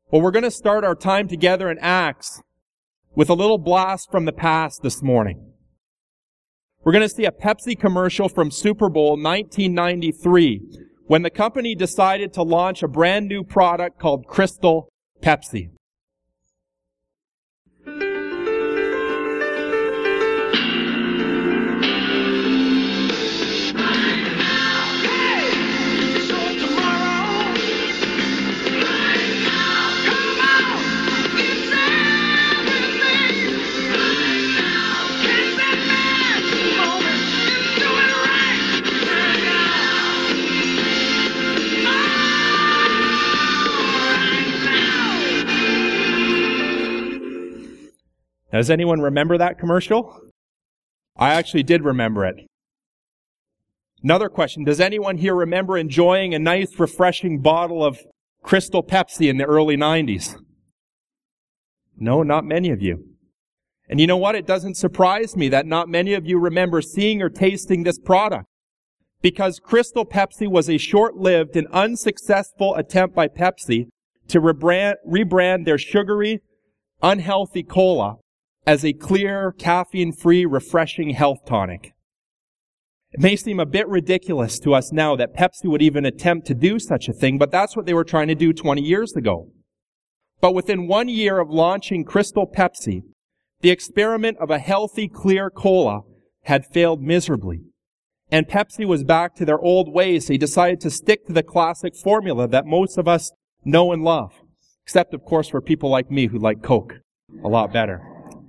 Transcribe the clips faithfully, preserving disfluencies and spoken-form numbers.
Well, we're going to start our time together in Acts with a little blast from the past this morning. We're going to see a Pepsi commercial from Super Bowl nineteen ninety-three when the company decided to launch a brand new product called Crystal Pepsi. Does anyone remember that commercial? I actually did remember it. Another question, does anyone here remember enjoying a nice, refreshing bottle of Crystal Pepsi in the early nineties? No, not many of you. And you know what? It doesn't surprise me that not many of you remember seeing or tasting this product, because Crystal Pepsi was a short-lived and unsuccessful attempt by Pepsi to rebrand, rebrand their sugary, unhealthy cola as a clear, caffeine-free, refreshing health tonic. It may seem a bit ridiculous to us now that Pepsi would even attempt to do such a thing, but that's what they were trying to do twenty years ago. But within one year of launching Crystal Pepsi, the experiment of a healthy, clear cola had failed miserably. And Pepsi was back to their old ways. They decided to stick to the classic formula that most of us know and love. Except, of course, for people like me who like Coke a lot better.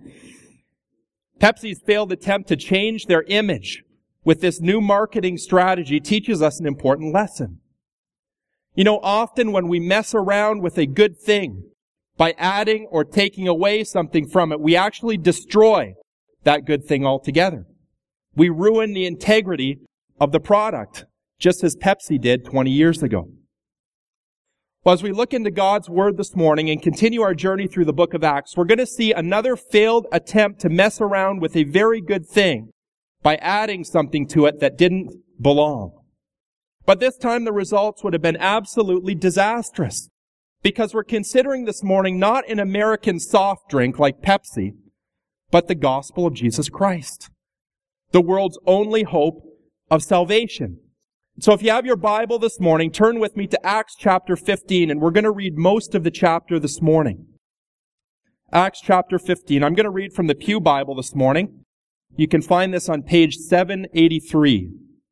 Pepsi's failed attempt to change their image with this new marketing strategy teaches us an important lesson. You know, often when we mess around with a good thing by adding or taking away something from it, we actually destroy that good thing altogether. We ruin the integrity of the product, just as Pepsi did twenty years ago. Well, as we look into God's Word this morning and continue our journey through the book of Acts, we're going to see another failed attempt to mess around with a very good thing by adding something to it that didn't belong. But this time the results would have been absolutely disastrous, because we're considering this morning not an American soft drink like Pepsi, but the gospel of Jesus Christ, the world's only hope of salvation. So if you have your Bible this morning, turn with me to Acts chapter fifteen, and we're going to read most of the chapter this morning. Acts chapter fifteen. I'm going to read from the Pew Bible this morning. You can find this on page seven eighty-three.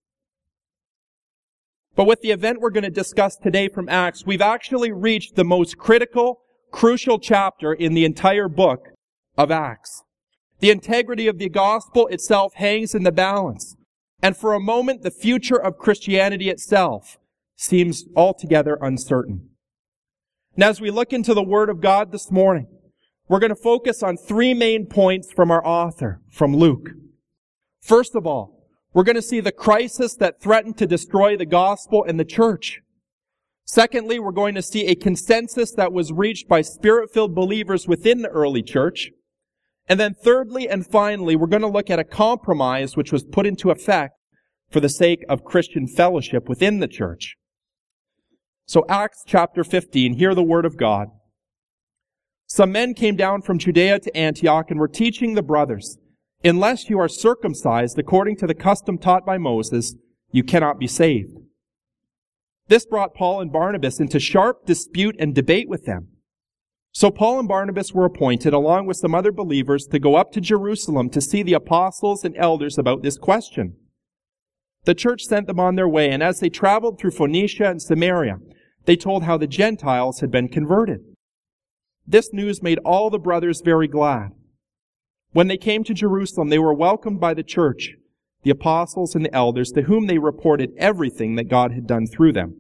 But with the event we're going to discuss today from Acts, we've actually reached the most critical, crucial chapter in the entire book of Acts. The integrity of the gospel itself hangs in the balance. And for a moment, the future of Christianity itself seems altogether uncertain. Now, as we look into the Word of God this morning, we're going to focus on three main points from our author, from Luke. First of all, we're going to see the crisis that threatened to destroy the gospel and the church. Secondly, we're going to see a consensus that was reached by Spirit-filled believers within the early church. And then thirdly and finally, we're going to look at a compromise which was put into effect for the sake of Christian fellowship within the church. So Acts chapter fifteen, hear the word of God. Some men came down from Judea to Antioch and were teaching the brothers, unless you are circumcised according to the custom taught by Moses, you cannot be saved. This brought Paul and Barnabas into sharp dispute and debate with them. So Paul and Barnabas were appointed, along with some other believers, to go up to Jerusalem to see the apostles and elders about this question. The church sent them on their way, and as they traveled through Phoenicia and Samaria, they told how the Gentiles had been converted. This news made all the brothers very glad. When they came to Jerusalem, they were welcomed by the church, the apostles and the elders, to whom they reported everything that God had done through them.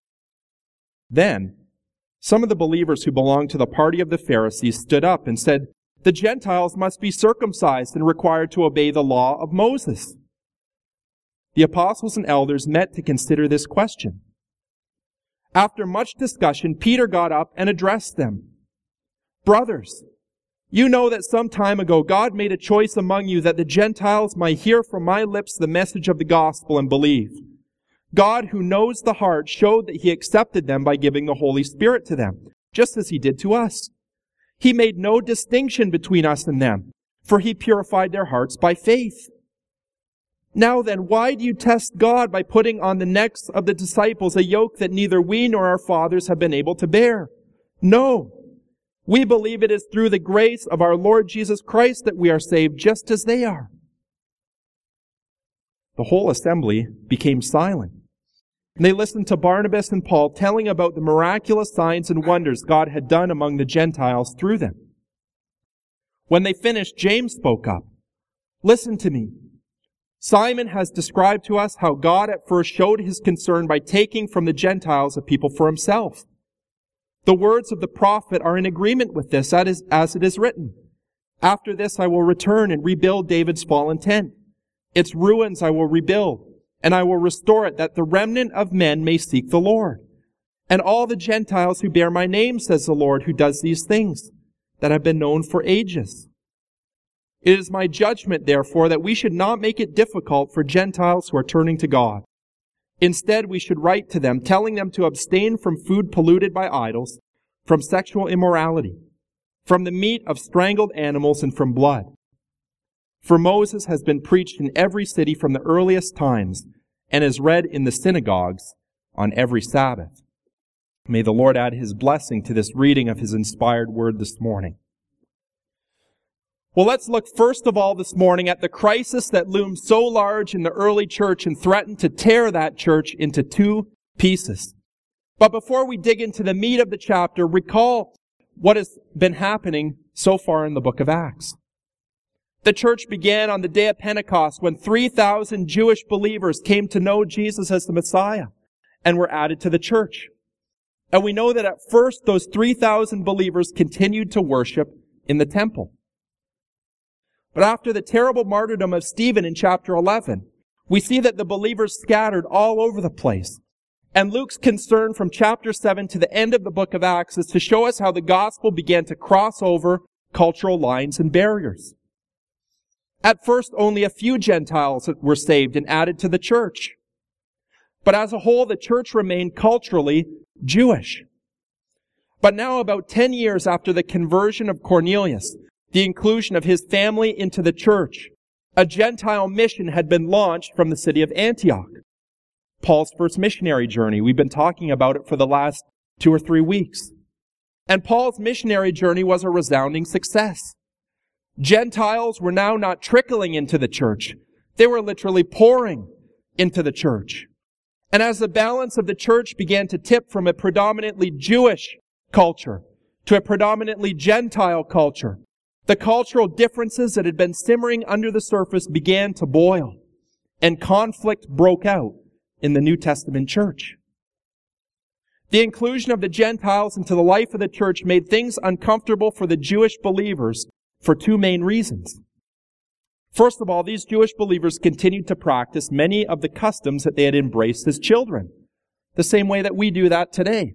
Then, some of the believers who belonged to the party of the Pharisees stood up and said, the Gentiles must be circumcised and required to obey the law of Moses. The apostles and elders met to consider this question. After much discussion, Peter got up and addressed them. Brothers, you know that some time ago God made a choice among you that the Gentiles might hear from my lips the message of the gospel and believe. God, who knows the heart, showed that he accepted them by giving the Holy Spirit to them, just as he did to us. He made no distinction between us and them, for he purified their hearts by faith. Now then, why do you test God by putting on the necks of the disciples a yoke that neither we nor our fathers have been able to bear? No, we believe it is through the grace of our Lord Jesus Christ that we are saved, just as they are." The whole assembly became silent. And they listened to Barnabas and Paul telling about the miraculous signs and wonders God had done among the Gentiles through them. When they finished, James spoke up. "Listen to me. Simon has described to us how God at first showed his concern by taking from the Gentiles a people for himself. The words of the prophet are in agreement with this, as it is written, 'After this I will return and rebuild David's fallen tent. Its ruins I will rebuild, and I will restore it, that the remnant of men may seek the Lord. And all the Gentiles who bear my name, says the Lord, who does these things, that have been known for ages. It is my judgment, therefore, that we should not make it difficult for Gentiles who are turning to God. Instead, we should write to them, telling them to abstain from food polluted by idols, from sexual immorality, from the meat of strangled animals, and from blood. For Moses has been preached in every city from the earliest times, and is read in the synagogues on every Sabbath." May the Lord add his blessing to this reading of his inspired word this morning. Well, let's look first of all this morning at the crisis that loomed so large in the early church and threatened to tear that church into two pieces. But before we dig into the meat of the chapter, recall what has been happening so far in the book of Acts. The church began on the day of Pentecost when three thousand Jewish believers came to know Jesus as the Messiah and were added to the church. And we know that at first those three thousand believers continued to worship in the temple. But after the terrible martyrdom of Stephen in chapter eleven, we see that the believers scattered all over the place. And Luke's concern from chapter seven to the end of the book of Acts is to show us how the gospel began to cross over cultural lines and barriers. At first, only a few Gentiles were saved and added to the church. But as a whole, the church remained culturally Jewish. But now, about ten years after the conversion of Cornelius, the inclusion of his family into the church, a Gentile mission had been launched from the city of Antioch. Paul's first missionary journey. We've been talking about it for the last two or three weeks. And Paul's missionary journey was a resounding success. Gentiles were now not trickling into the church. They were literally pouring into the church. And as the balance of the church began to tip from a predominantly Jewish culture to a predominantly Gentile culture, the cultural differences that had been simmering under the surface began to boil, and conflict broke out in the New Testament church. The inclusion of the Gentiles into the life of the church made things uncomfortable for the Jewish believers for two main reasons. First of all, these Jewish believers continued to practice many of the customs that they had embraced as children, the same way that we do that today.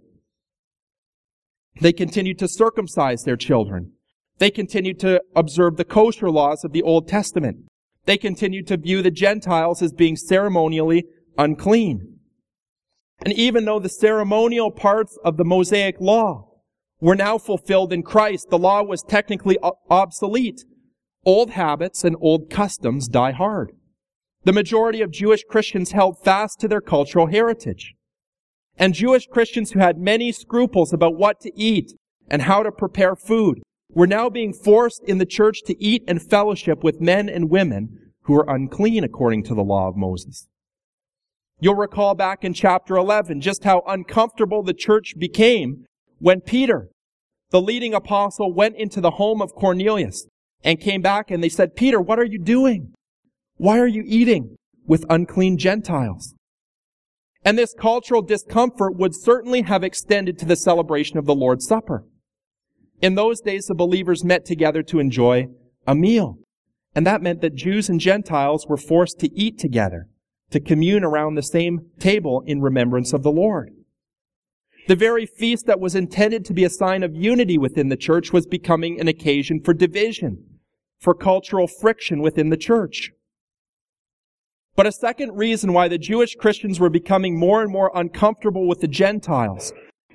They continued to circumcise their children. They continued to observe the kosher laws of the Old Testament. They continued to view the Gentiles as being ceremonially unclean. And even though the ceremonial parts of the Mosaic law were now fulfilled in Christ, the law was technically obsolete. Old habits and old customs die hard. The majority of Jewish Christians held fast to their cultural heritage. And Jewish Christians who had many scruples about what to eat and how to prepare food were now being forced in the church to eat and fellowship with men and women who were unclean according to the law of Moses. You'll recall back in chapter eleven just how uncomfortable the church became when Peter, the leading apostle, went into the home of Cornelius and came back and they said, "Peter, what are you doing? Why are you eating with unclean Gentiles?" And this cultural discomfort would certainly have extended to the celebration of the Lord's Supper. In those days, the believers met together to enjoy a meal. And that meant that Jews and Gentiles were forced to eat together, to commune around the same table in remembrance of the Lord. The very feast that was intended to be a sign of unity within the church was becoming an occasion for division, for cultural friction within the church. But a second reason why the Jewish Christians were becoming more and more uncomfortable with the Gentiles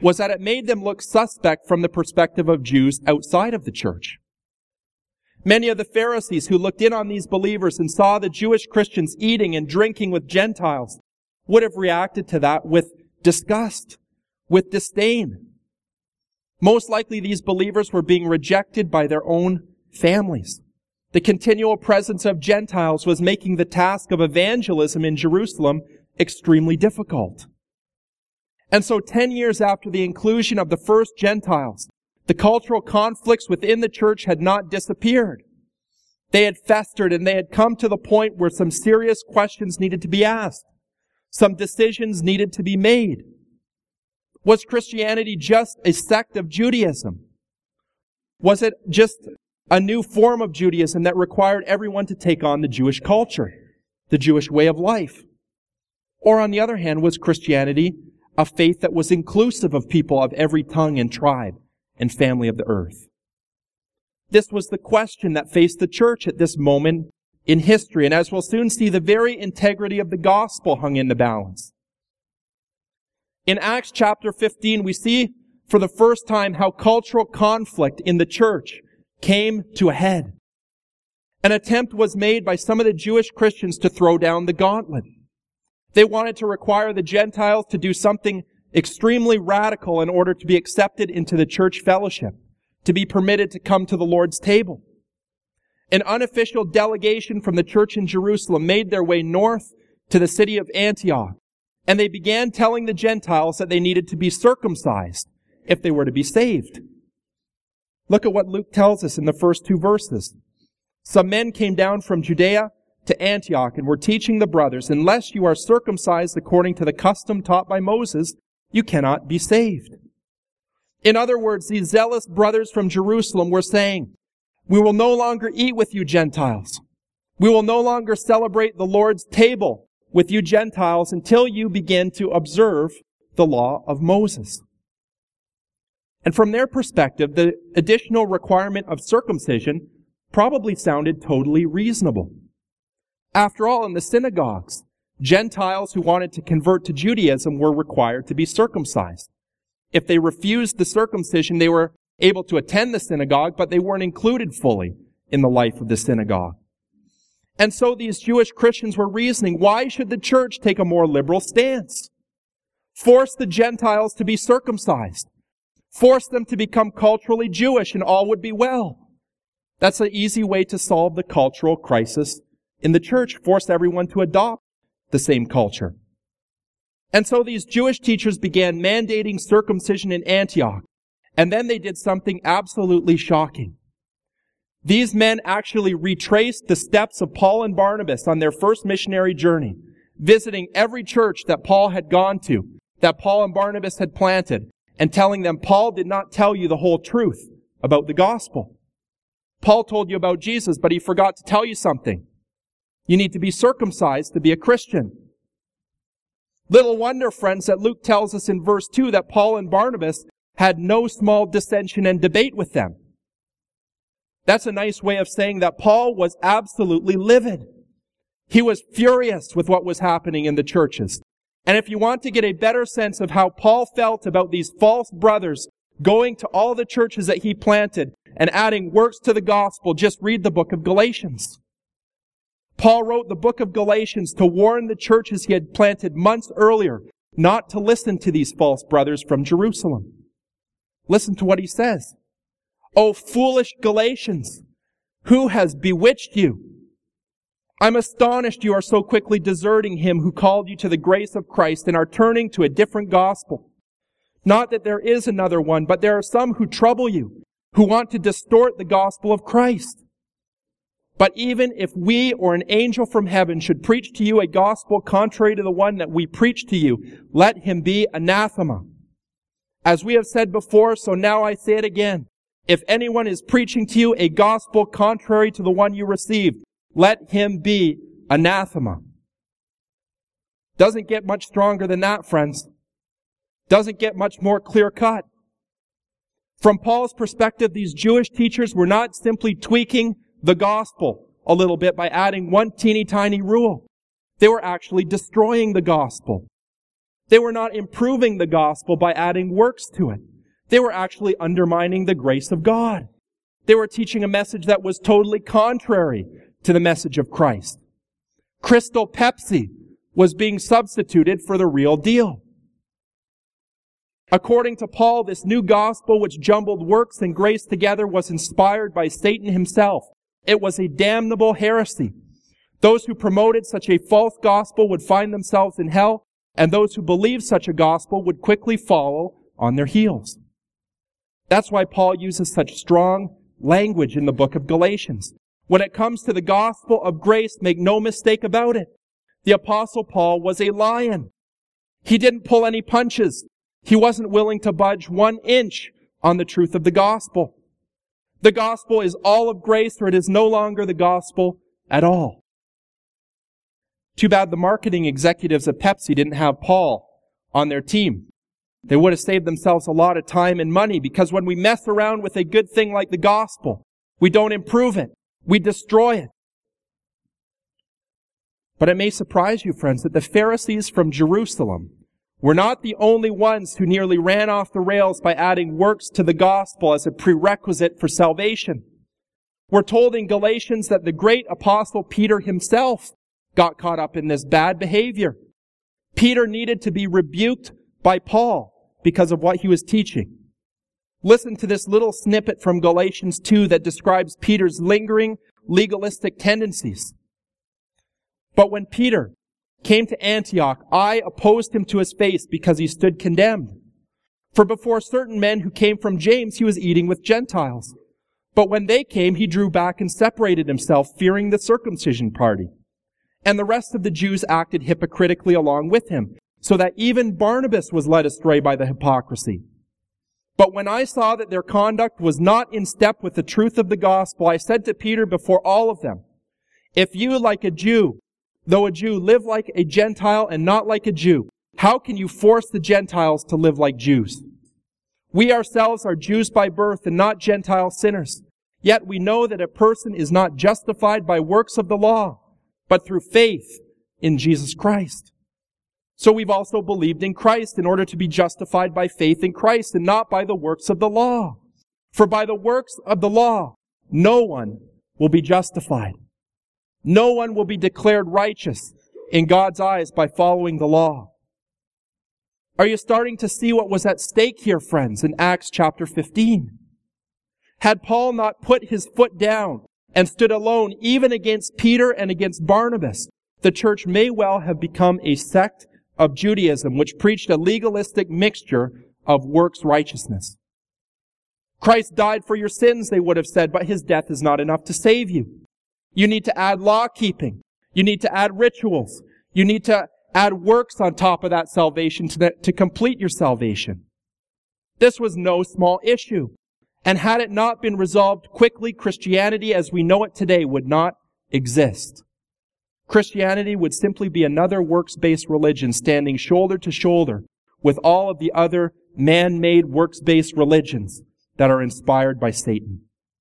was that it made them look suspect from the perspective of Jews outside of the church. Many of the Pharisees who looked in on these believers and saw the Jewish Christians eating and drinking with Gentiles would have reacted to that with disgust, with disdain. Most likely these believers were being rejected by their own families. The continual presence of Gentiles was making the task of evangelism in Jerusalem extremely difficult. And so ten years after the inclusion of the first Gentiles, the cultural conflicts within the church had not disappeared. They had festered and they had come to the point where some serious questions needed to be asked. Some decisions needed to be made. Was Christianity just a sect of Judaism? Was it just a new form of Judaism that required everyone to take on the Jewish culture, the Jewish way of life? Or on the other hand, was Christianity a faith that was inclusive of people of every tongue and tribe and family of the earth? This was the question that faced the church at this moment in history. And as we'll soon see, the very integrity of the gospel hung in the balance. In Acts chapter fifteen, we see for the first time how cultural conflict in the church came to a head. An attempt was made by some of the Jewish Christians to throw down the gauntlet. They wanted to require the Gentiles to do something extremely radical in order to be accepted into the church fellowship, to be permitted to come to the Lord's table. An unofficial delegation from the church in Jerusalem made their way north to the city of Antioch, and they began telling the Gentiles that they needed to be circumcised if they were to be saved. Look at what Luke tells us in the first two verses. Some men came down from Judea to Antioch and were teaching the brothers, unless you are circumcised according to the custom taught by Moses, you cannot be saved. In other words, these zealous brothers from Jerusalem were saying, we will no longer eat with you Gentiles. We will no longer celebrate the Lord's table with you Gentiles until you begin to observe the law of Moses. And from their perspective, the additional requirement of circumcision probably sounded totally reasonable. After all, in the synagogues, Gentiles who wanted to convert to Judaism were required to be circumcised. If they refused the circumcision, they were able to attend the synagogue, but they weren't included fully in the life of the synagogue. And so these Jewish Christians were reasoning, why should the church take a more liberal stance? Force the Gentiles to be circumcised. Force them to become culturally Jewish and all would be well. That's an easy way to solve the cultural crisis in the church. Force everyone to adopt the same culture. And so these Jewish teachers began mandating circumcision in Antioch. And then they did something absolutely shocking. These men actually retraced the steps of Paul and Barnabas on their first missionary journey, visiting every church that Paul had gone to, that Paul and Barnabas had planted, and telling them, Paul did not tell you the whole truth about the gospel. Paul told you about Jesus, but he forgot to tell you something. You need to be circumcised to be a Christian. Little wonder, friends, that Luke tells us in verse two that Paul and Barnabas had no small dissension and debate with them. That's a nice way of saying that Paul was absolutely livid. He was furious with what was happening in the churches. And if you want to get a better sense of how Paul felt about these false brothers going to all the churches that he planted and adding works to the gospel, just read the book of Galatians. Paul wrote the book of Galatians to warn the churches he had planted months earlier not to listen to these false brothers from Jerusalem. Listen to what he says. O foolish Galatians, who has bewitched you? I'm astonished you are so quickly deserting him who called you to the grace of Christ and are turning to a different gospel. Not that there is another one, but there are some who trouble you, who want to distort the gospel of Christ. But even if we or an angel from heaven should preach to you a gospel contrary to the one that we preach to you, let him be anathema. As we have said before, so now I say it again. If anyone is preaching to you a gospel contrary to the one you received, let him be anathema. Doesn't get much stronger than that, friends. Doesn't get much more clear-cut. From Paul's perspective, these Jewish teachers were not simply tweaking the gospel a little bit by adding one teeny tiny rule. They were actually destroying the gospel. They were not improving the gospel by adding works to it. They were actually undermining the grace of God. They were teaching a message that was totally contrary to the message of Christ. Crystal Pepsi was being substituted for the real deal. According to Paul, this new gospel, which jumbled works and grace together, was inspired by Satan himself. It was a damnable heresy. Those who promoted such a false gospel would find themselves in hell, and those who believed such a gospel would quickly follow on their heels. That's why Paul uses such strong language in the book of Galatians. When it comes to the gospel of grace, make no mistake about it. The Apostle Paul was a lion. He didn't pull any punches. He wasn't willing to budge one inch on the truth of the gospel. The gospel is all of grace, or it is no longer the gospel at all. Too bad the marketing executives of Pepsi didn't have Paul on their team. They would have saved themselves a lot of time and money, because when we mess around with a good thing like the gospel, we don't improve it. We destroy it. But it may surprise you, friends, that the Pharisees from Jerusalem were not the only ones who nearly ran off the rails by adding works to the gospel as a prerequisite for salvation. We're told in Galatians that the great apostle Peter himself got caught up in this bad behavior. Peter needed to be rebuked by Paul because of what he was teaching. Listen to this little snippet from Galatians two that describes Peter's lingering legalistic tendencies. But when Peter came to Antioch, I opposed him to his face because he stood condemned. For before certain men who came from James, he was eating with Gentiles. But when they came, he drew back and separated himself, fearing the circumcision party. And the rest of the Jews acted hypocritically along with him, so that even Barnabas was led astray by the hypocrisy. But when I saw that their conduct was not in step with the truth of the gospel, I said to Peter before all of them, if you, like a Jew, though a Jew, live like a Gentile and not like a Jew, how can you force the Gentiles to live like Jews? We ourselves are Jews by birth and not Gentile sinners. Yet we know that a person is not justified by works of the law, but through faith in Jesus Christ. So we've also believed in Christ in order to be justified by faith in Christ and not by the works of the law. For by the works of the law, no one will be justified. No one will be declared righteous in God's eyes by following the law. Are you starting to see what was at stake here, friends, in Acts chapter fifteen? Had Paul not put his foot down and stood alone even against Peter and against Barnabas, the church may well have become a sect of Judaism which preached a legalistic mixture of works righteousness. Christ died for your sins, they would have said, but his death is not enough to save you. You need to add law keeping. You need to add rituals. You need to add works on top of that salvation to, that, to complete your salvation. This was no small issue. And had it not been resolved quickly, Christianity as we know it today would not exist. Christianity would simply be another works-based religion standing shoulder to shoulder with all of the other man-made works-based religions that are inspired by Satan.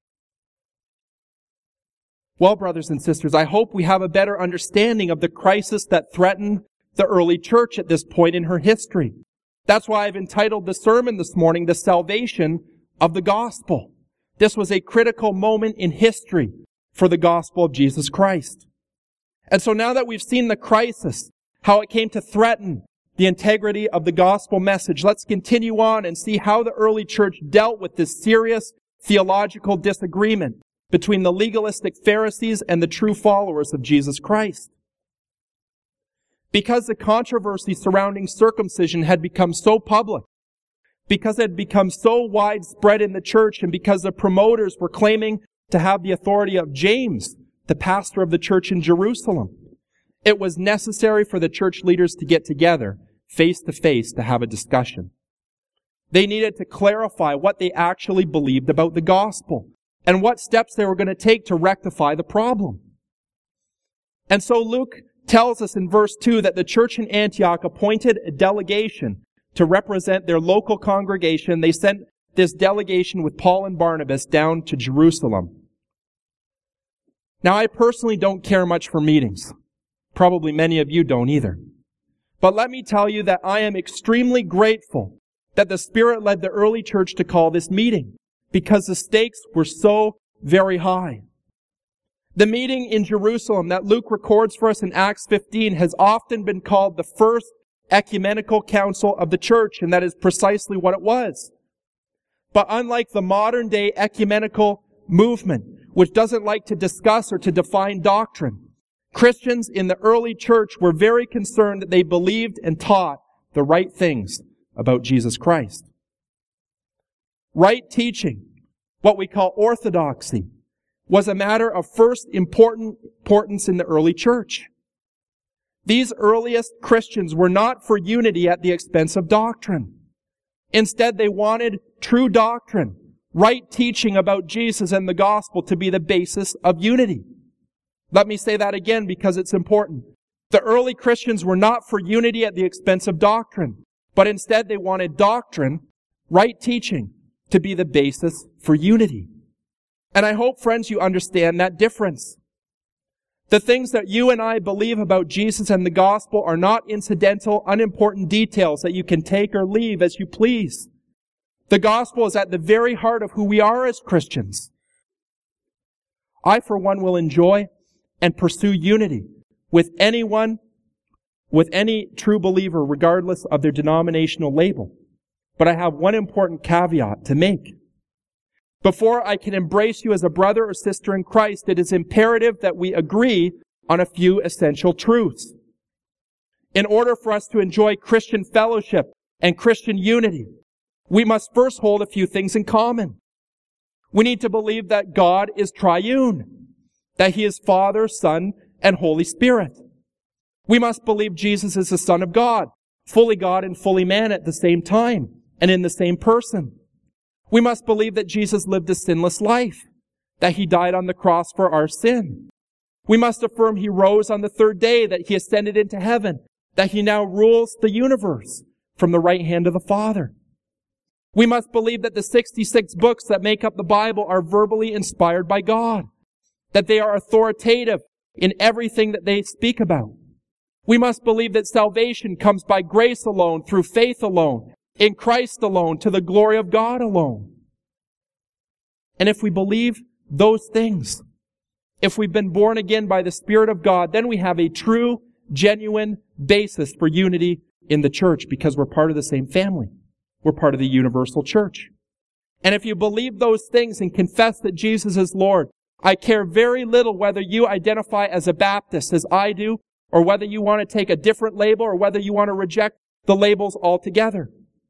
Well, brothers and sisters, I hope we have a better understanding of the crisis that threatened the early church at this point in her history. That's why I've entitled the sermon this morning, The Salvation of the Gospel. This was a critical moment in history for the gospel of Jesus Christ. And so now that we've seen the crisis, how it came to threaten the integrity of the gospel message, let's continue on and see how the early church dealt with this serious theological disagreement between the legalistic Pharisees and the true followers of Jesus Christ. Because the controversy surrounding circumcision had become so public, because it had become so widespread in the church, and because the promoters were claiming to have the authority of James, the pastor of the church in Jerusalem, it was necessary for the church leaders to get together face to face to have a discussion. They needed to clarify what they actually believed about the gospel and what steps they were going to take to rectify the problem. And so Luke tells us in verse two that the church in Antioch appointed a delegation to represent their local congregation. They sent this delegation with Paul and Barnabas down to Jerusalem. Now, I personally don't care much for meetings. Probably many of you don't either. But let me tell you that I am extremely grateful that the Spirit led the early church to call this meeting, because the stakes were so very high. The meeting in Jerusalem that Luke records for us in Acts fifteen has often been called the first ecumenical council of the church, and that is precisely what it was. But unlike the modern day ecumenical movement, which doesn't like to discuss or to define doctrine, Christians in the early church were very concerned that they believed and taught the right things about Jesus Christ. Right teaching, what we call orthodoxy, was a matter of first important importance in the early church. These earliest Christians were not for unity at the expense of doctrine. Instead, they wanted true doctrine, right teaching about Jesus and the gospel to be the basis of unity. Let me say that again because it's important. The early Christians were not for unity at the expense of doctrine, but instead they wanted doctrine, right teaching, to be the basis for unity. And I hope, friends, you understand that difference. The things that you and I believe about Jesus and the gospel are not incidental, unimportant details that you can take or leave as you please. The gospel is at the very heart of who we are as Christians. I, for one, will enjoy and pursue unity with anyone, with any true believer, regardless of their denominational label. But I have one important caveat to make. Before I can embrace you as a brother or sister in Christ, it is imperative that we agree on a few essential truths. In order for us to enjoy Christian fellowship and Christian unity, we must first hold a few things in common. We need to believe that God is triune, that He is Father, Son, and Holy Spirit. We must believe Jesus is the Son of God, fully God and fully man at the same time, and in the same person. We must believe that Jesus lived a sinless life, that He died on the cross for our sin. We must affirm He rose on the third day, that He ascended into heaven, that He now rules the universe from the right hand of the Father. We must believe that the sixty-six books that make up the Bible are verbally inspired by God, that they are authoritative in everything that they speak about. We must believe that salvation comes by grace alone, through faith alone, in Christ alone, to the glory of God alone. And if we believe those things, if we've been born again by the Spirit of God, then we have a true, genuine basis for unity in the church because we're part of the same family. We're part of the universal church. And if you believe those things and confess that Jesus is Lord, I care very little whether you identify as a Baptist, as I do, or whether you want to take a different label, or whether you want to reject the labels altogether.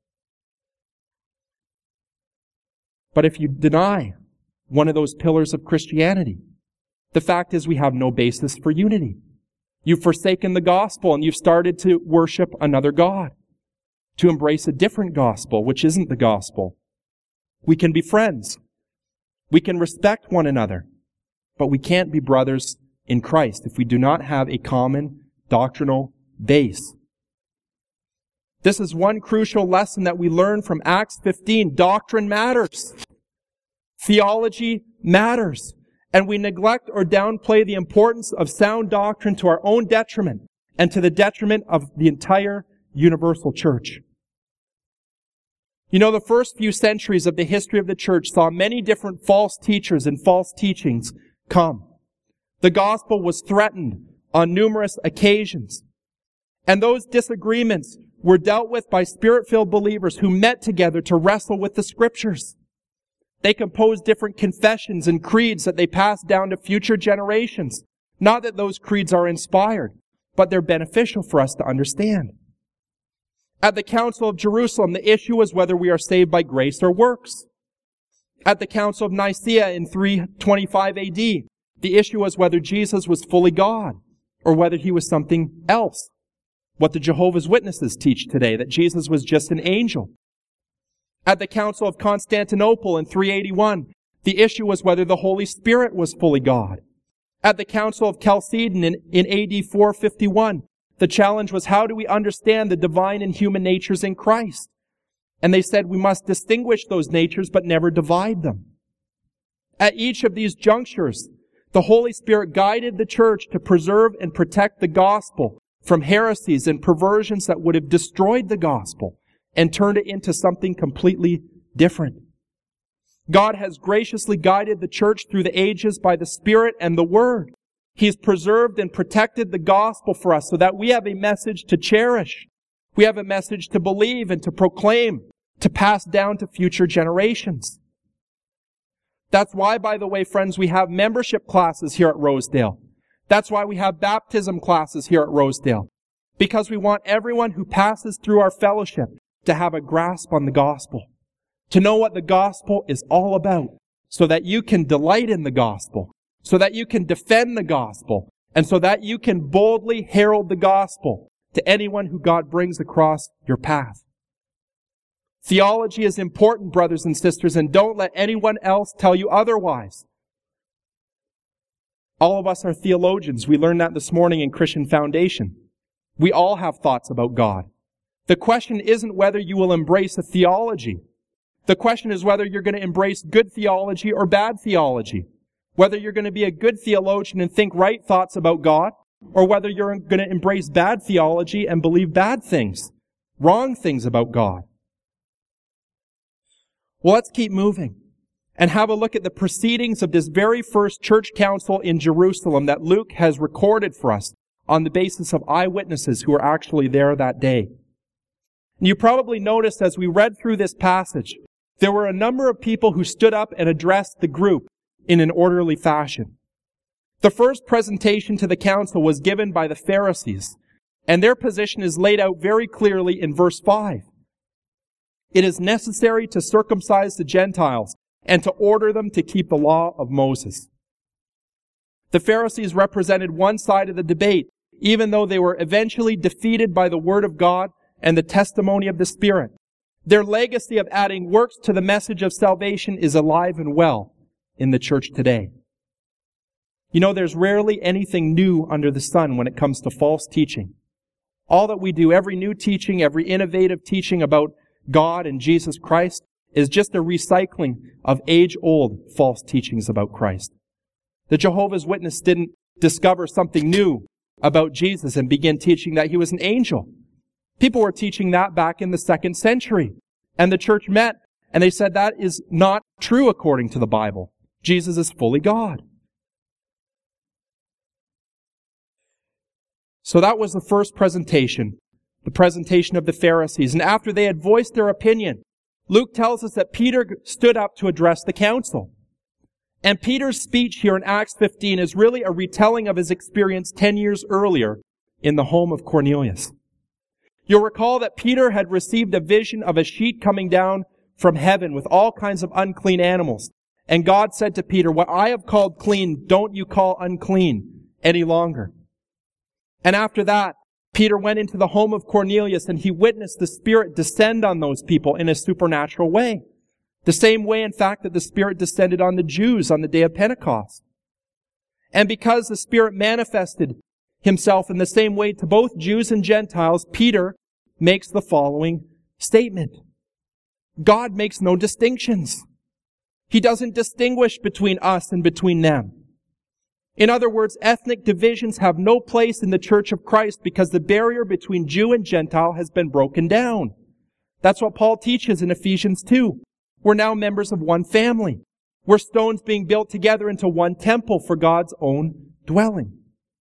But if you deny one of those pillars of Christianity, the fact is we have no basis for unity. You've forsaken the gospel and you've started to worship another God, to embrace a different gospel, which isn't the gospel. We can be friends. We can respect one another, but we can't be brothers in Christ if we do not have a common doctrinal base. This is one crucial lesson that we learn from Acts fifteen. Doctrine matters. Theology matters. And we neglect or downplay the importance of sound doctrine to our own detriment and to the detriment of the entire universal church. You know, the first few centuries of the history of the church saw many different false teachers and false teachings come. The gospel was threatened on numerous occasions. And those disagreements were dealt with by Spirit-filled believers who met together to wrestle with the Scriptures. They composed different confessions and creeds that they passed down to future generations. Not that those creeds are inspired, but they're beneficial for us to understand. At the Council of Jerusalem, the issue was whether we are saved by grace or works. At the Council of Nicaea in three twenty-five A D, the issue was whether Jesus was fully God or whether He was something else. What the Jehovah's Witnesses teach today, that Jesus was just an angel. At the Council of Constantinople in three eighty-one, the issue was whether the Holy Spirit was fully God. At the Council of Chalcedon in, in A D four fifty-one, the challenge was, how do we understand the divine and human natures in Christ? And they said we must distinguish those natures but never divide them. At each of these junctures, the Holy Spirit guided the church to preserve and protect the gospel from heresies and perversions that would have destroyed the gospel and turned it into something completely different. God has graciously guided the church through the ages by the Spirit and the Word. He's preserved and protected the gospel for us so that we have a message to cherish. We have a message to believe and to proclaim, to pass down to future generations. That's why, by the way, friends, we have membership classes here at Rosedale. That's why we have baptism classes here at Rosedale. Because we want everyone who passes through our fellowship to have a grasp on the gospel, to know what the gospel is all about, so that you can delight in the gospel, so that you can defend the gospel, and so that you can boldly herald the gospel to anyone who God brings across your path. Theology is important, brothers and sisters, and don't let anyone else tell you otherwise. All of us are theologians. We learned that this morning in Christian Foundation. We all have thoughts about God. The question isn't whether you will embrace a theology. The question is whether you're going to embrace good theology or bad theology. Whether you're going to be a good theologian and think right thoughts about God, or whether you're going to embrace bad theology and believe bad things, wrong things about God. Well, let's keep moving and have a look at the proceedings of this very first church council in Jerusalem that Luke has recorded for us on the basis of eyewitnesses who were actually there that day. And you probably noticed as we read through this passage, there were a number of people who stood up and addressed the group in an orderly fashion. The first presentation to the council was given by the Pharisees, and their position is laid out very clearly in verse five. It is necessary to circumcise the Gentiles and to order them to keep the law of Moses. The Pharisees represented one side of the debate, even though they were eventually defeated by the Word of God and the testimony of the Spirit. Their legacy of adding works to the message of salvation is alive and well in the church today. You know, there's rarely anything new under the sun when it comes to false teaching. All that we do, every new teaching, every innovative teaching about God and Jesus Christ is just a recycling of age-old false teachings about Christ. The Jehovah's Witness didn't discover something new about Jesus and begin teaching that he was an angel. People were teaching that back in the second century. And the church met and they said that is not true according to the Bible. Jesus is fully God. So that was the first presentation, the presentation of the Pharisees. And after they had voiced their opinion, Luke tells us that Peter stood up to address the council. And Peter's speech here in Acts fifteen is really a retelling of his experience ten years earlier in the home of Cornelius. You'll recall that Peter had received a vision of a sheet coming down from heaven with all kinds of unclean animals. And God said to Peter, "What I have called clean, don't you call unclean any longer." And after that, Peter went into the home of Cornelius and he witnessed the Spirit descend on those people in a supernatural way. The same way, in fact, that the Spirit descended on the Jews on the day of Pentecost. And because the Spirit manifested himself in the same way to both Jews and Gentiles, Peter makes the following statement. God makes no distinctions. He doesn't distinguish between us and between them. In other words, ethnic divisions have no place in the Church of Christ because the barrier between Jew and Gentile has been broken down. That's what Paul teaches in Ephesians two. We're now members of one family. We're stones being built together into one temple for God's own dwelling.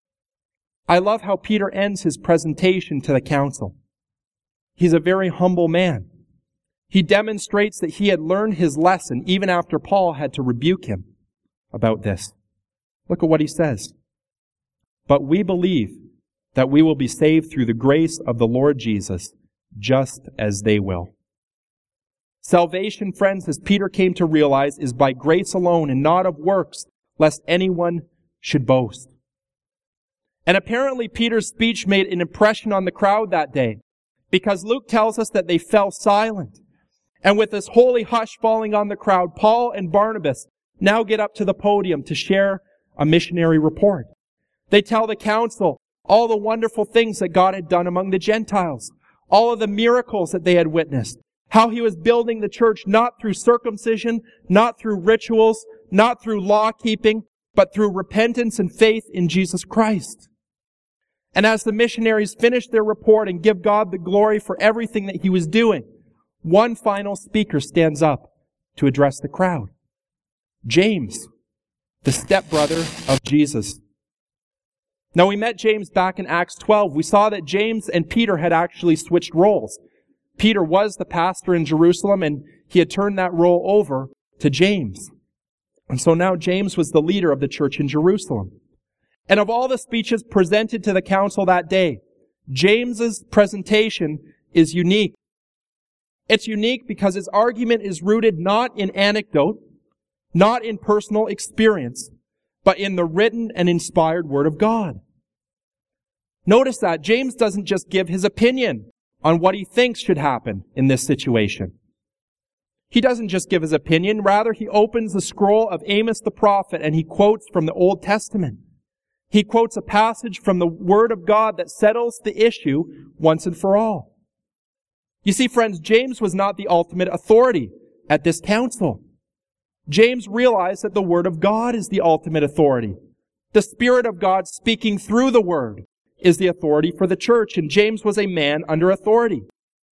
I love how Peter ends his presentation to the council. He's a very humble man. He demonstrates that he had learned his lesson even after Paul had to rebuke him about this. Look at what he says. "But we believe that we will be saved through the grace of the Lord Jesus, just as they will." Salvation, friends, as Peter came to realize, is by grace alone and not of works, lest anyone should boast. And apparently Peter's speech made an impression on the crowd that day, because Luke tells us that they fell silent. And with this holy hush falling on the crowd, Paul and Barnabas now get up to the podium to share a missionary report. They tell the council all the wonderful things that God had done among the Gentiles, all of the miracles that they had witnessed, how he was building the church not through circumcision, not through rituals, not through law keeping, but through repentance and faith in Jesus Christ. And as the missionaries finished their report and give God the glory for everything that he was doing, one final speaker stands up to address the crowd. James, the stepbrother of Jesus. Now, we met James back in Acts twelve. We saw that James and Peter had actually switched roles. Peter was the pastor in Jerusalem, and he had turned that role over to James. And so now James was the leader of the church in Jerusalem. And of all the speeches presented to the council that day, James's presentation is unique. It's unique because his argument is rooted not in anecdote, not in personal experience, but in the written and inspired Word of God. Notice that James doesn't just give his opinion on what he thinks should happen in this situation. He doesn't just give his opinion, rather he opens the scroll of Amos the prophet and he quotes from the Old Testament. He quotes a passage from the Word of God that settles the issue once and for all. You see, friends, James was not the ultimate authority at this council. James realized that the Word of God is the ultimate authority. The Spirit of God speaking through the Word is the authority for the church, and James was a man under authority.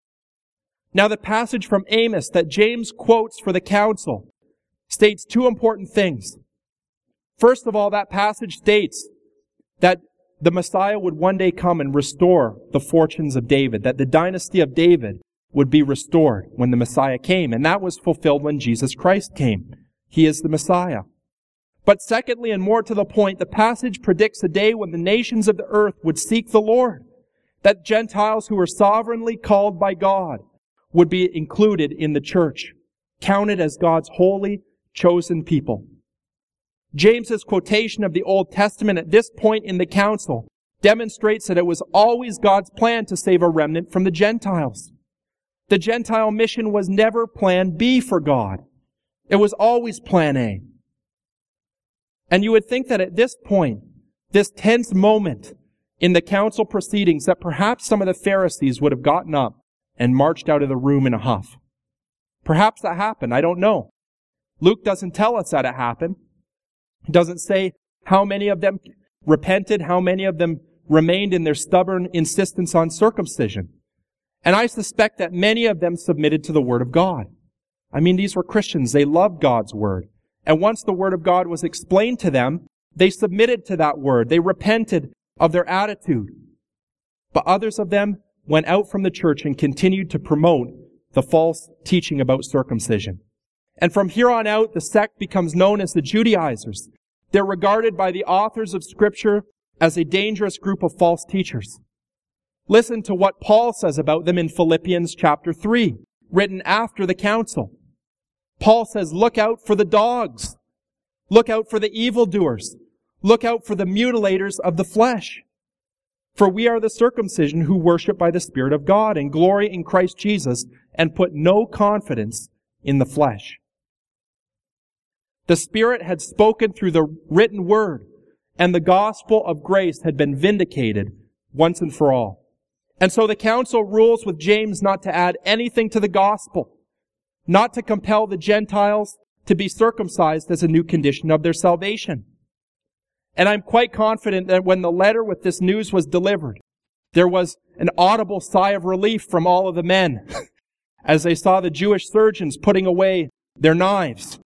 Now, the passage from Amos that James quotes for the council states two important things. First of all, that passage states that the Messiah would one day come and restore the fortunes of David, that the dynasty of David would be restored when the Messiah came, and that was fulfilled when Jesus Christ came. He is the Messiah. But secondly, and more to the point, the passage predicts a day when the nations of the earth would seek the Lord, that Gentiles who were sovereignly called by God would be included in the church, counted as God's holy, chosen people. James's quotation of the Old Testament at this point in the council demonstrates that it was always God's plan to save a remnant from the Gentiles. The Gentile mission was never plan B for God. It was always plan A. And you would think that at this point, this tense moment in the council proceedings, that perhaps some of the Pharisees would have gotten up and marched out of the room in a huff. Perhaps that happened. I don't know. Luke doesn't tell us that it happened. He doesn't say how many of them repented, how many of them remained in their stubborn insistence on circumcision. And I suspect that many of them submitted to the Word of God. I mean, these were Christians. They loved God's Word. And once the Word of God was explained to them, they submitted to that Word. They repented of their attitude. But others of them went out from the church and continued to promote the false teaching about circumcision. And from here on out, the sect becomes known as the Judaizers. They're regarded by the authors of Scripture as a dangerous group of false teachers. Listen to what Paul says about them in Philippians chapter three, written after the council. Paul says, look out for the dogs. Look out for the evildoers. Look out for the mutilators of the flesh. For we are the circumcision who worship by the Spirit of God and glory in Christ Jesus and put no confidence in the flesh. The Spirit had spoken through the written Word, and the gospel of grace had been vindicated once and for all. And so the council rules with James not to add anything to the gospel, not to compel the Gentiles to be circumcised as a new condition of their salvation. And I'm quite confident that when the letter with this news was delivered, there was an audible sigh of relief from all of the men as they saw the Jewish surgeons putting away their knives.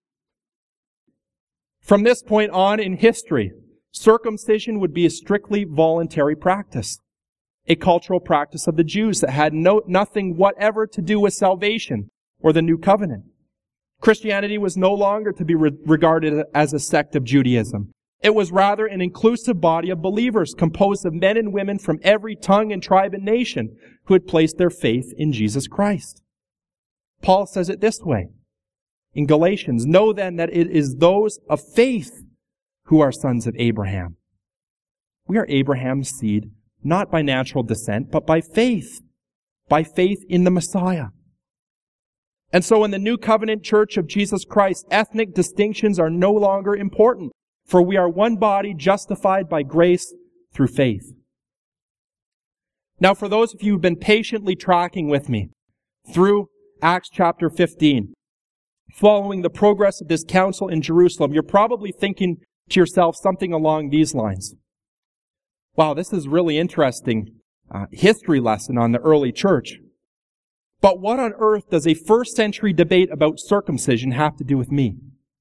From this point on in history, circumcision would be a strictly voluntary practice, a cultural practice of the Jews that had no, nothing whatever to do with salvation or the new covenant. Christianity was no longer to be re- regarded as a sect of Judaism. It was rather an inclusive body of believers composed of men and women from every tongue and tribe and nation who had placed their faith in Jesus Christ. Paul says it this way in Galatians, know then that it is those of faith who are sons of Abraham. We are Abraham's seed, not by natural descent, but by faith, by faith in the Messiah. And so in the New Covenant Church of Jesus Christ, ethnic distinctions are no longer important, for we are one body justified by grace through faith. Now, for those of you who've been patiently tracking with me through Acts chapter fifteen, following the progress of this council in Jerusalem, you're probably thinking to yourself something along these lines. Wow, this is really interesting uh, history lesson on the early church. But what on earth does a first century debate about circumcision have to do with me?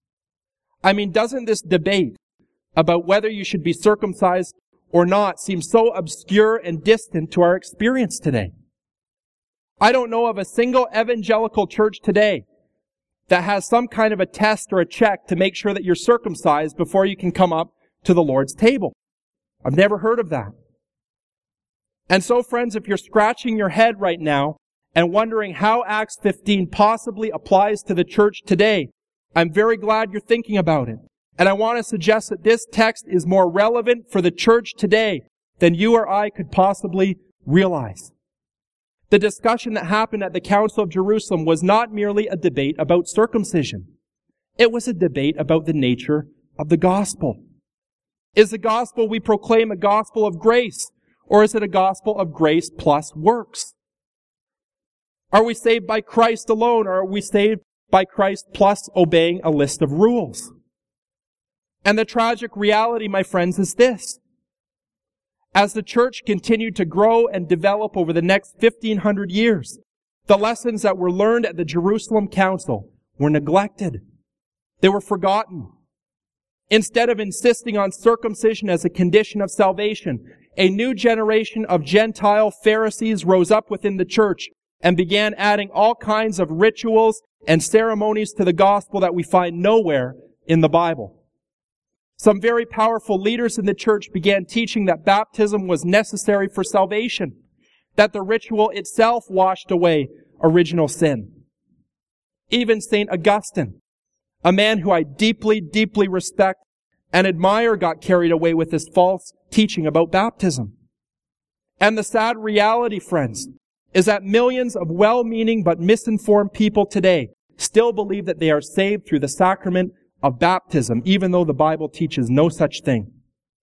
I mean, doesn't this debate about whether you should be circumcised or not seem so obscure and distant to our experience today? I don't know of a single evangelical church today that has some kind of a test or a check to make sure that you're circumcised before you can come up to the Lord's table. I've never heard of that. And so, friends, if you're scratching your head right now and wondering how Acts fifteen possibly applies to the church today, I'm very glad you're thinking about it. And I want to suggest that this text is more relevant for the church today than you or I could possibly realize. The discussion that happened at the Council of Jerusalem was not merely a debate about circumcision. It was a debate about the nature of the gospel. Is the gospel we proclaim a gospel of grace, or is it a gospel of grace plus works? Are we saved by Christ alone, or are we saved by Christ plus obeying a list of rules? And the tragic reality, my friends, is this. As the church continued to grow and develop over the next fifteen hundred years, the lessons that were learned at the Jerusalem Council were neglected. They were forgotten. Instead of insisting on circumcision as a condition of salvation, a new generation of Gentile Pharisees rose up within the church and began adding all kinds of rituals and ceremonies to the gospel that we find nowhere in the Bible. Some very powerful leaders in the church began teaching that baptism was necessary for salvation, that the ritual itself washed away original sin. Even Saint Augustine, a man who I deeply, deeply respect and admire, got carried away with this false teaching about baptism. And the sad reality, friends, is that millions of well-meaning but misinformed people today still believe that they are saved through the sacrament of baptism, even though the Bible teaches no such thing.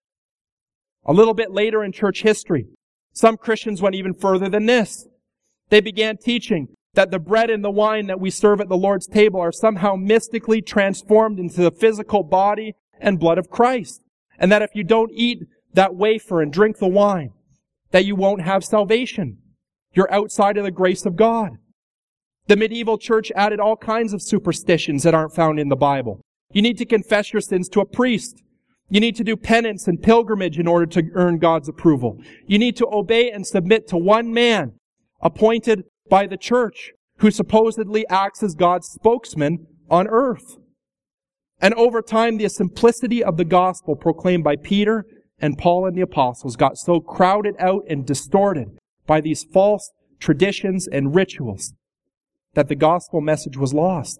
A little bit later in church history, some Christians went even further than this. They began teaching that the bread and the wine that we serve at the Lord's table are somehow mystically transformed into the physical body and blood of Christ, and that if you don't eat that wafer and drink the wine, that you won't have salvation. You're outside of the grace of God. The medieval church added all kinds of superstitions that aren't found in the Bible. You need to confess your sins to a priest. You need to do penance and pilgrimage in order to earn God's approval. You need to obey and submit to one man appointed by the church who supposedly acts as God's spokesman on earth. And over time, the simplicity of the gospel proclaimed by Peter and Paul and the apostles got so crowded out and distorted by these false traditions and rituals that the gospel message was lost.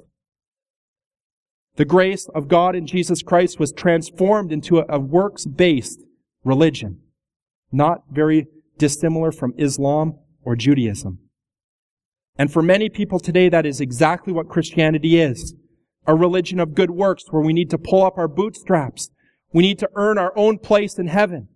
The grace of God in Jesus Christ was transformed into a, a works-based religion, not very dissimilar from Islam or Judaism. And for many people today, that is exactly what Christianity is. A religion of good works where we need to pull up our bootstraps. We need to earn our own place in heaven.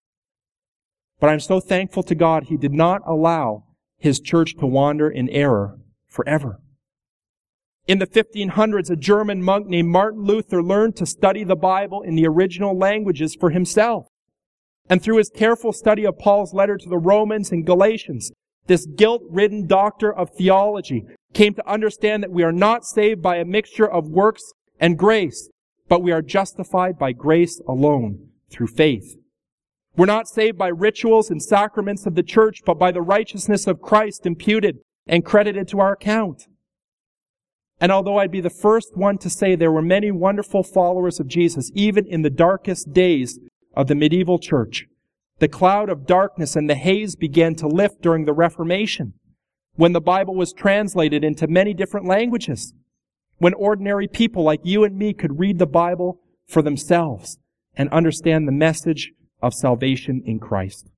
But I'm so thankful to God He did not allow His church to wander in error forever. In the fifteen hundreds, a German monk named Martin Luther learned to study the Bible in the original languages for himself. And through his careful study of Paul's letter to the Romans and Galatians, this guilt-ridden doctor of theology came to understand that we are not saved by a mixture of works and grace, but we are justified by grace alone, through faith. We're not saved by rituals and sacraments of the church, but by the righteousness of Christ imputed and credited to our account. And although I'd be the first one to say there were many wonderful followers of Jesus, even in the darkest days of the medieval church, the cloud of darkness and the haze began to lift during the Reformation, when the Bible was translated into many different languages, when ordinary people like you and me could read the Bible for themselves and understand the message of salvation in Christ.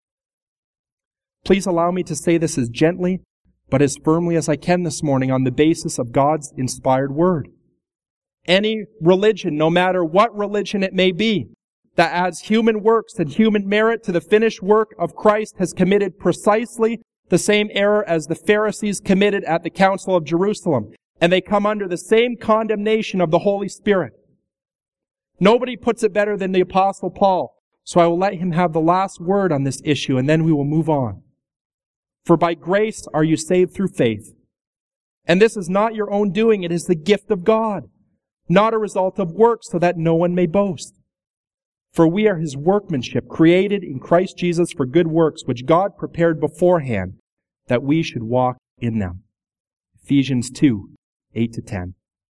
Please allow me to say this as gently but as firmly as I can this morning on the basis of God's inspired word. Any religion, no matter what religion it may be, that adds human works and human merit to the finished work of Christ has committed precisely the same error as the Pharisees committed at the Council of Jerusalem, and they come under the same condemnation of the Holy Spirit. Nobody puts it better than the Apostle Paul so I will let him have the last word on this issue, and then we will move on. For by grace are you saved through faith. And this is not your own doing, it is the gift of God, not a result of works, so that no one may boast. For we are his workmanship, created in Christ Jesus for good works, which God prepared beforehand, that we should walk in them. Ephesians two, eight to ten.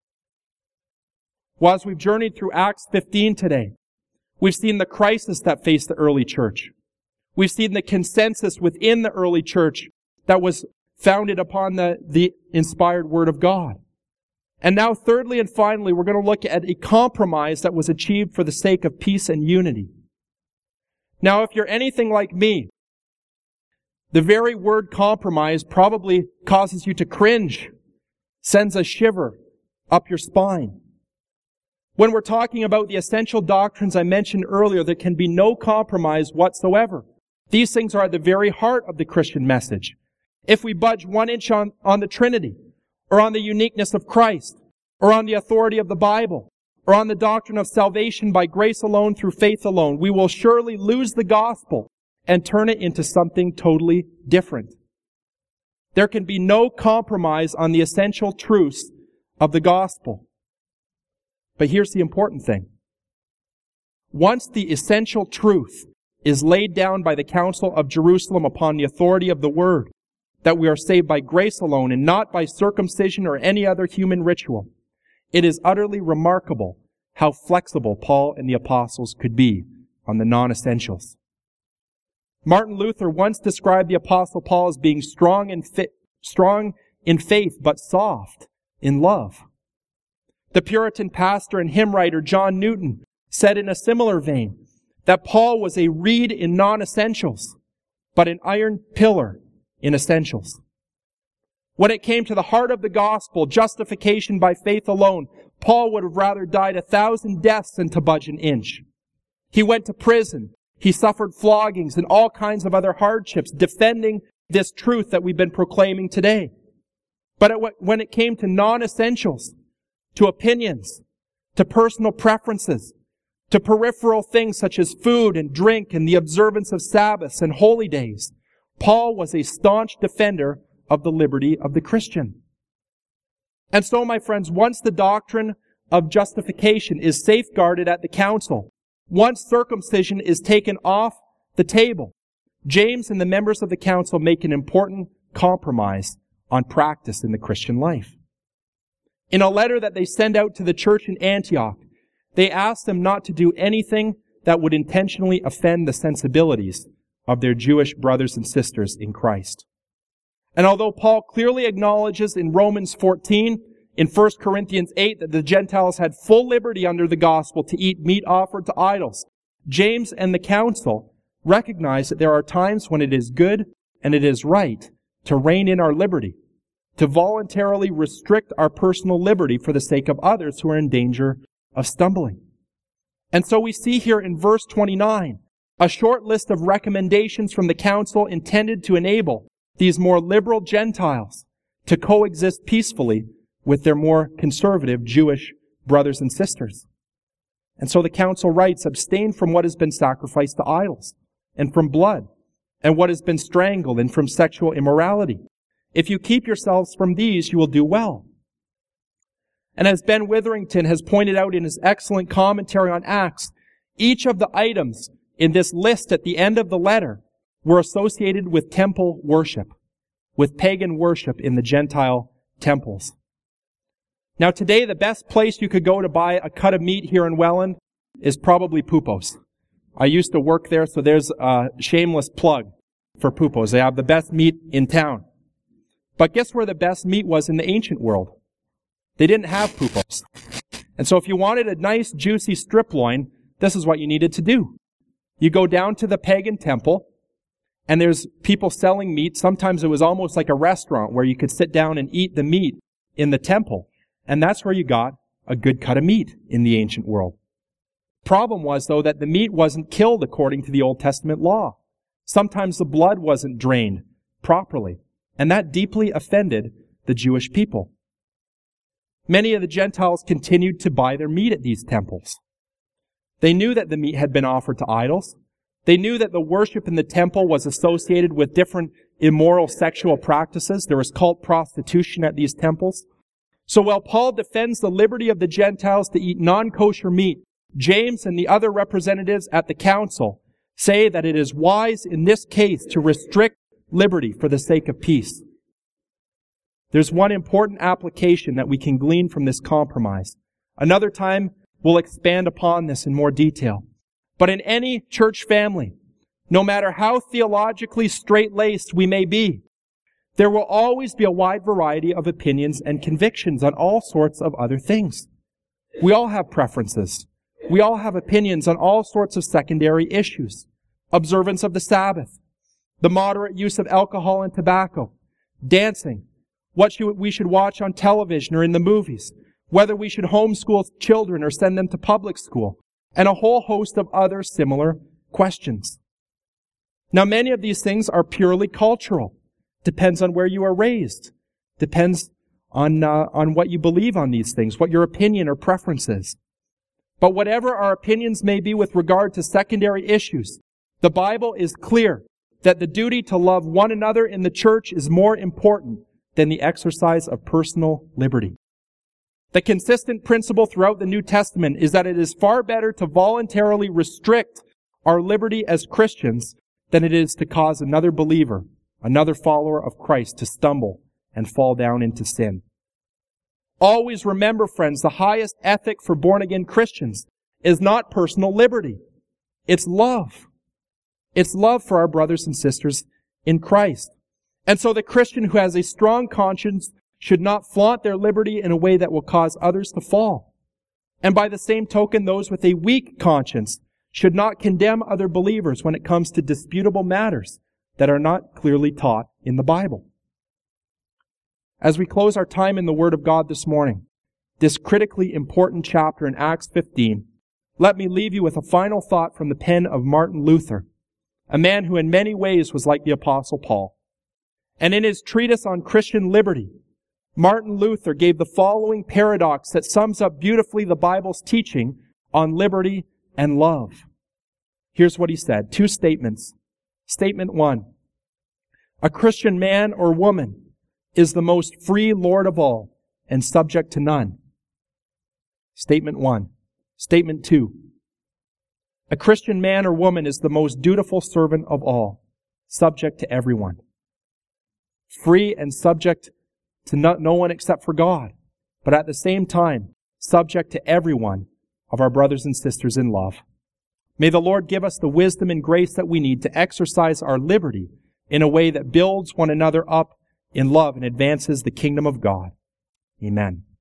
Well, as we've journeyed through Acts fifteen today, we've seen the crisis that faced the early church. We've seen the consensus within the early church that was founded upon the, the inspired Word of God. And now, thirdly and finally, we're going to look at a compromise that was achieved for the sake of peace and unity. Now, if you're anything like me, the very word compromise probably causes you to cringe, sends a shiver up your spine. When we're talking about the essential doctrines I mentioned earlier, there can be no compromise whatsoever. These things are at the very heart of the Christian message. If we budge one inch on, on the Trinity, or on the uniqueness of Christ, or on the authority of the Bible, or on the doctrine of salvation by grace alone through faith alone, we will surely lose the gospel and turn it into something totally different. There can be no compromise on the essential truths of the gospel. But here's the important thing. Once the essential truth is laid down by the Council of Jerusalem upon the authority of the Word, that we are saved by grace alone and not by circumcision or any other human ritual, it is utterly remarkable how flexible Paul and the apostles could be on the non-essentials. Martin Luther once described the apostle Paul as being strong in, fi- strong in faith but soft in love. The Puritan pastor and hymn writer John Newton said in a similar vein that Paul was a reed in non-essentials, but an iron pillar in essentials. When it came to the heart of the gospel, justification by faith alone, Paul would have rather died a thousand deaths than to budge an inch. He went to prison. He suffered floggings and all kinds of other hardships, defending this truth that we've been proclaiming today. But it, when it came to non-essentials, to opinions, to personal preferences, to peripheral things such as food and drink and the observance of Sabbaths and holy days, Paul was a staunch defender of the liberty of the Christian. And so, my friends, once the doctrine of justification is safeguarded at the council, once circumcision is taken off the table, James and the members of the council make an important compromise on practice in the Christian life. In a letter that they send out to the church in Antioch, they ask them not to do anything that would intentionally offend the sensibilities of their Jewish brothers and sisters in Christ. And although Paul clearly acknowledges in Romans fourteen, in First Corinthians eight, that the Gentiles had full liberty under the gospel to eat meat offered to idols, James and the council recognize that there are times when it is good and it is right to rein in our liberty, to voluntarily restrict our personal liberty for the sake of others who are in danger of stumbling. And so we see here in verse twenty-nine, a short list of recommendations from the council intended to enable these more liberal Gentiles to coexist peacefully with their more conservative Jewish brothers and sisters. And so the council writes, abstain from what has been sacrificed to idols, and from blood, and what has been strangled, and from sexual immorality. If you keep yourselves from these, you will do well. And as Ben Witherington has pointed out in his excellent commentary on Acts, each of the items in this list at the end of the letter were associated with temple worship, with pagan worship in the Gentile temples. Now today, the best place you could go to buy a cut of meat here in Welland is probably Pupo's. I used to work there, so there's a shameless plug for Pupo's. They have the best meat in town. But guess where the best meat was in the ancient world? They didn't have Pupo's. And so if you wanted a nice, juicy strip loin, this is what you needed to do. You go down to the pagan temple, and there's people selling meat. Sometimes it was almost like a restaurant where you could sit down and eat the meat in the temple. And that's where you got a good cut of meat in the ancient world. Problem was, though, that the meat wasn't killed according to the Old Testament law. Sometimes the blood wasn't drained properly, and that deeply offended the Jewish people. Many of the Gentiles continued to buy their meat at these temples. They knew that the meat had been offered to idols. They knew that the worship in the temple was associated with different immoral sexual practices. There was cult prostitution at these temples. So while Paul defends the liberty of the Gentiles to eat non-kosher meat, James and the other representatives at the council say that it is wise in this case to restrict liberty for the sake of peace. There's one important application that we can glean from this compromise. Another time, we'll expand upon this in more detail. But in any church family, no matter how theologically straight-laced we may be, there will always be a wide variety of opinions and convictions on all sorts of other things. We all have preferences. We all have opinions on all sorts of secondary issues. Observance of the Sabbath, the moderate use of alcohol and tobacco, dancing, what we should watch on television or in the movies, whether we should homeschool children or send them to public school, and a whole host of other similar questions. Now, many of these things are purely cultural. Depends on where you are raised. Depends on, uh, on what you believe on these things, what your opinion or preference is. But whatever our opinions may be with regard to secondary issues, the Bible is clear that the duty to love one another in the church is more important than the exercise of personal liberty. The consistent principle throughout the New Testament is that it is far better to voluntarily restrict our liberty as Christians than it is to cause another believer, another follower of Christ, to stumble and fall down into sin. Always remember, friends, the highest ethic for born-again Christians is not personal liberty. It's love. It's love for our brothers and sisters in Christ. And so the Christian who has a strong conscience should not flaunt their liberty in a way that will cause others to fall. And by the same token, those with a weak conscience should not condemn other believers when it comes to disputable matters that are not clearly taught in the Bible. As we close our time in the Word of God this morning, this critically important chapter in Acts fifteen, let me leave you with a final thought from the pen of Martin Luther, a man who in many ways was like the Apostle Paul. And in his treatise on Christian liberty, Martin Luther gave the following paradox that sums up beautifully the Bible's teaching on liberty and love. Here's what he said. Two statements. Statement one. A Christian man or woman is the most free Lord of all and subject to none. Statement one. Statement two. A Christian man or woman is the most dutiful servant of all, subject to everyone. Free and subject to no, no one except for God, but at the same time, subject to everyone of our brothers and sisters in love. May the Lord give us the wisdom and grace that we need to exercise our liberty in a way that builds one another up in love and advances the kingdom of God. Amen.